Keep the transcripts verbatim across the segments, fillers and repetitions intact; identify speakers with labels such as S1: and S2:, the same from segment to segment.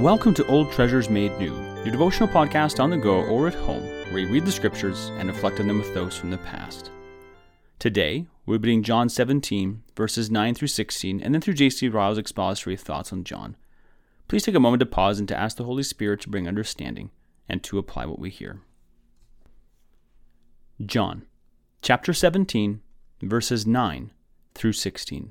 S1: Welcome to Old Treasures Made New, your devotional podcast on the go or at home, where you read the scriptures and reflect on them with those from the past. Today, we're reading John seventeen, verses nine through sixteen, and then through J C Ryle's expository thoughts on John. Please take a moment to pause and to ask the Holy Spirit to bring understanding and to apply what we hear. John, chapter seventeen, verses nine through sixteen.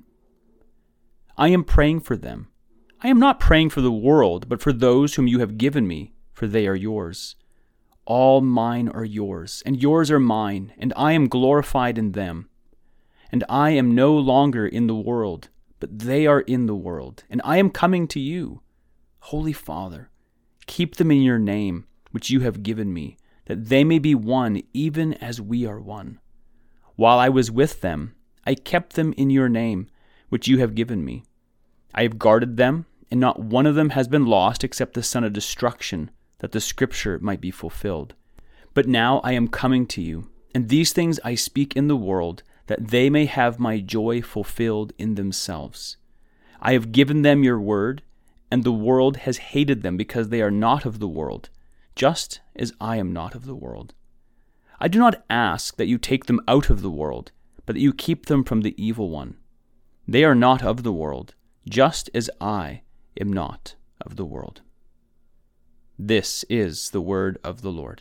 S1: I am praying for them. I am not praying for the world, but for those whom you have given me, for they are yours. All mine are yours, and yours are mine, and I am glorified in them. And I am no longer in the world, but they are in the world, and I am coming to you. Holy Father, keep them in your name, which you have given me, that they may be one even as we are one. While I was with them, I kept them in your name, which you have given me. I have guarded them, and not one of them has been lost except the son of destruction, that the scripture might be fulfilled. But now I am coming to you, and these things I speak in the world, that they may have my joy fulfilled in themselves. I have given them your word, and the world has hated them because they are not of the world, just as I am not of the world. I do not ask that you take them out of the world, but that you keep them from the evil one. They are not of the world, just as I am not of the world. This is the word of the Lord.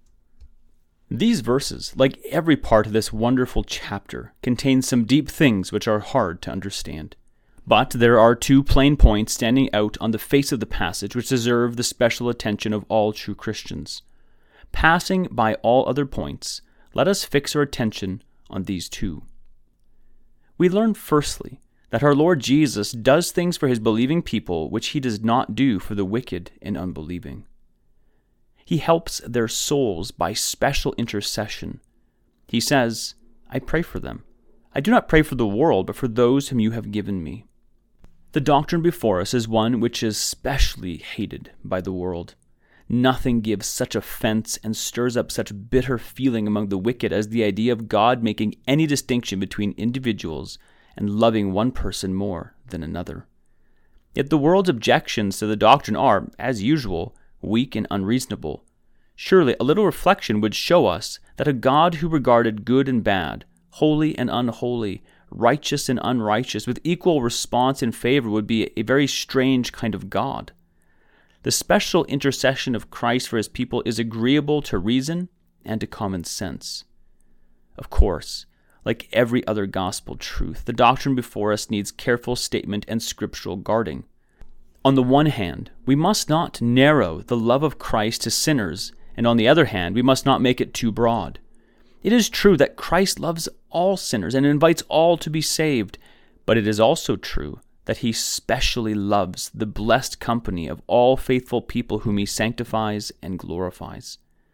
S1: These verses, like every part of this wonderful chapter, contain some deep things which are hard to understand. But there are two plain points standing out on the face of the passage which deserve the special attention of all true Christians. Passing by all other points, let us fix our attention on these two. We learn firstly that our Lord Jesus does things for his believing people which he does not do for the wicked and unbelieving. He helps their souls by special intercession. He says, I pray for them. I do not pray for the world, but for those whom you have given me. The doctrine before us is one which is specially hated by the world. Nothing gives such offense and stirs up such bitter feeling among the wicked as the idea of God making any distinction between individuals and loving one person more than another. Yet the world's objections to the doctrine are, as usual, weak and unreasonable. Surely a little reflection would show us that a God who regarded good and bad, holy and unholy, righteous and unrighteous, with equal response and favor would be a very strange kind of God. The special intercession of Christ for his people is agreeable to reason and to common sense. Of course, like every other gospel truth, the doctrine before us needs careful statement and scriptural guarding. On the one hand, we must not narrow the love of Christ to sinners, and on the other hand, we must not make it too broad. It is true that Christ loves all sinners and invites all to be saved, but it is also true that he specially loves the blessed company of all faithful people whom he sanctifies and glorifies.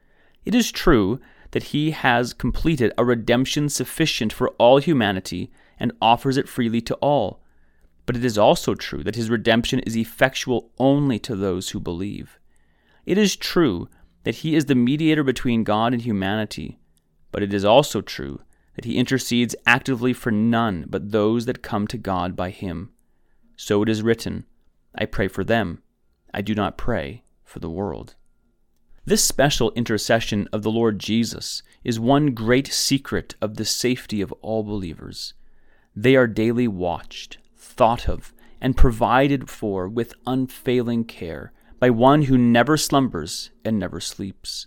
S1: It is true that he has completed a redemption sufficient for all humanity and offers it freely to all. But it is also true that his redemption is effectual only to those who believe. It is true that he is the mediator between God and humanity, but it is also true that he intercedes actively for none but those that come to God by him. So it is written, I pray for them, I do not pray for the world. This special intercession of the Lord Jesus is one great secret of the safety of all believers. They are daily watched, thought of, and provided for with unfailing care by one who never slumbers and never sleeps.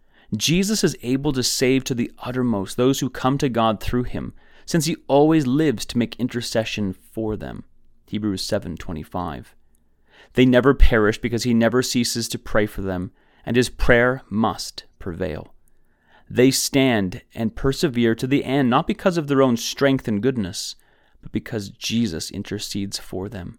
S1: Jesus is able to save to the uttermost those who come to God through him, since he always lives to make intercession for them. Hebrews seven twenty-five. They never perish because he never ceases to pray for them, and his prayer must prevail. They stand and persevere to the end, not because of their own strength and goodness, but because Jesus intercedes for them.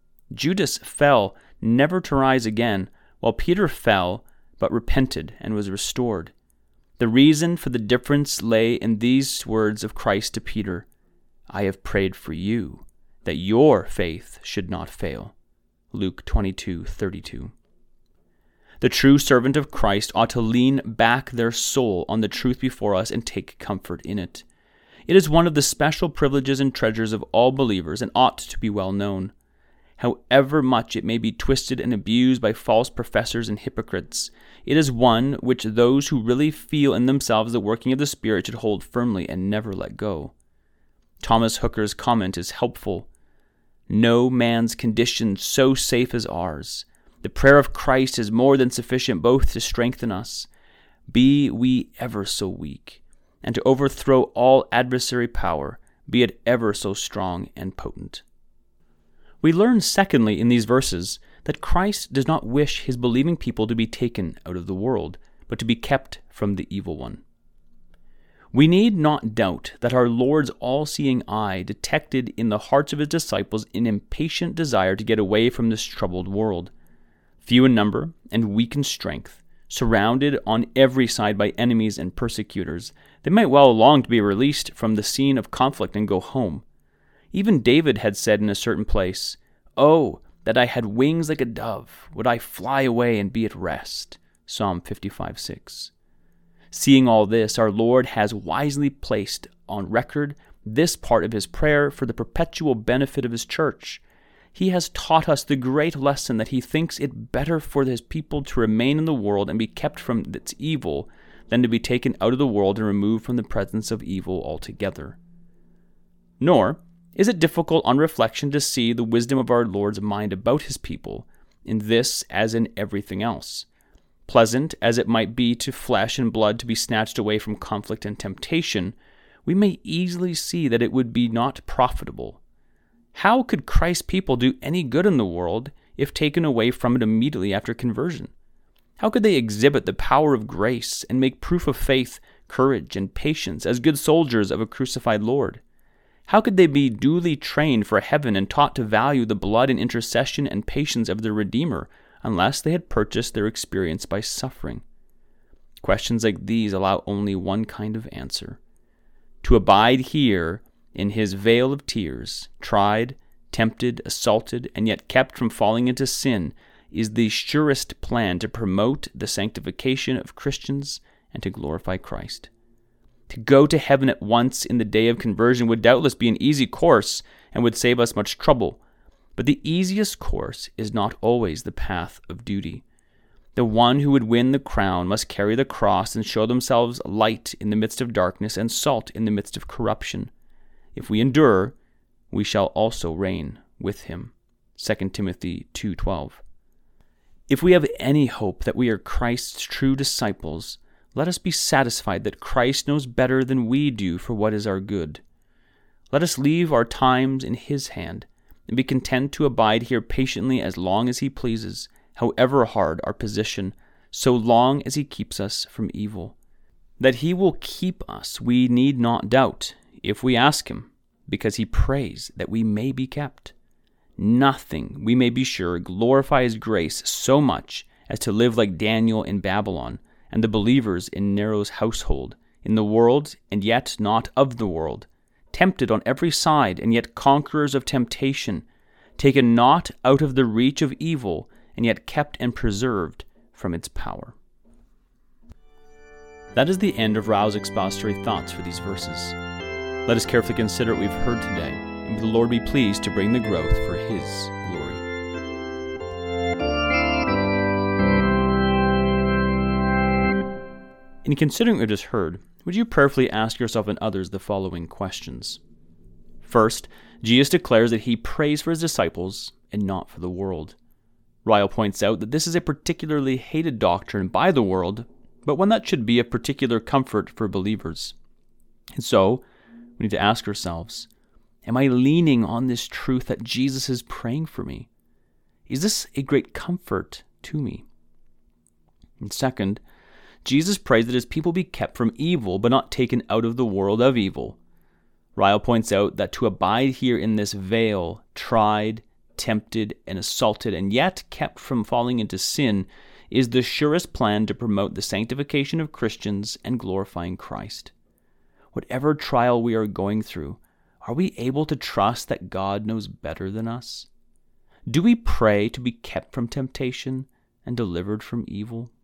S1: Judas fell, never to rise again, while Peter fell, but repented and was restored. The reason for the difference lay in these words of Christ to Peter, I have prayed for you, that your faith should not fail. Luke twenty-two thirty-two. The true servant of Christ ought to lean back their soul on the truth before us and take comfort in it. It is one of the special privileges and treasures of all believers and ought to be well known. however much it may be twisted and abused by false professors and hypocrites. It is one which those who really feel in themselves the working of the Spirit should hold firmly and never let go. Thomas Hooker's comment is helpful. No man's condition so safe as ours. The prayer of Christ is more than sufficient both to strengthen us, be we ever so weak, and to overthrow all adversary power, be it ever so strong and potent. We learn, secondly, in these verses, that Christ does not wish his believing people to be taken out of the world, but to be kept from the evil one. We need not doubt that our Lord's all-seeing eye detected in the hearts of his disciples an impatient desire to get away from this troubled world. Few in number and weak in strength, surrounded on every side by enemies and persecutors, they might well long to be released from the scene of conflict and go home. Even David had said in a certain place, "Oh, that I had wings like a dove, would I fly away and be at rest." Psalm fifty-five six. Seeing all this, our Lord has wisely placed on record this part of his prayer for the perpetual benefit of his church. He has taught us the great lesson that he thinks it better for his people to remain in the world and be kept from its evil than to be taken out of the world and removed from the presence of evil altogether. Nor is it difficult on reflection to see the wisdom of our Lord's mind about his people, in this as in everything else. Pleasant as it might be to flesh and blood to be snatched away from conflict and temptation, we may easily see that it would be not profitable. How could Christ's people do any good in the world if taken away from it immediately after conversion? How could they exhibit the power of grace and make proof of faith, courage, and patience as good soldiers of a crucified Lord? How could they be duly trained for heaven and taught to value the blood and intercession and patience of their Redeemer, unless they had purchased their experience by suffering? Questions like these allow only one kind of answer. To abide here in his vale of tears, tried, tempted, assaulted, and yet kept from falling into sin, is the surest plan to promote the sanctification of Christians and to glorify Christ. To go to heaven at once in the day of conversion would doubtless be an easy course and would save us much trouble. But the easiest course is not always the path of duty. The one who would win the crown must carry the cross and show themselves light in the midst of darkness and salt in the midst of corruption. If we endure, we shall also reign with him. Second Timothy two twelve. If we have any hope that we are Christ's true disciples, let us be satisfied that Christ knows better than we do for what is our good. Let us leave our times in his hand, and be content to abide here patiently as long as he pleases, however hard our position, so long as he keeps us from evil. That he will keep us we need not doubt, if we ask him, because he prays that we may be kept. Nothing, we may be sure, glorifies grace so much as to live like Daniel in Babylon, and the believers in Nero's household, in the world and yet not of the world, tempted on every side, and yet conquerors of temptation, taken not out of the reach of evil, and yet kept and preserved from its power. That is the end of Rao's expository thoughts for these verses. Let us carefully consider what we've heard today, and may the Lord be pleased to bring the growth for his glory. In considering what we just heard, would you prayerfully ask yourself and others the following questions? First, Jesus declares that he prays for his disciples and not for the world. Ryle points out that this is a particularly hated doctrine by the world, but one that should be of particular comfort for believers. And so, we need to ask ourselves, am I leaning on this truth that Jesus is praying for me? Is this a great comfort to me? And second, Jesus prays that his people be kept from evil, but not taken out of the world of evil. Ryle points out that to abide here in this vale, tried, tempted, and assaulted, and yet kept from falling into sin, is the surest plan to promote the sanctification of Christians and glorifying Christ. Whatever trial we are going through, are we able to trust that God knows better than us? Do we pray to be kept from temptation and delivered from evil?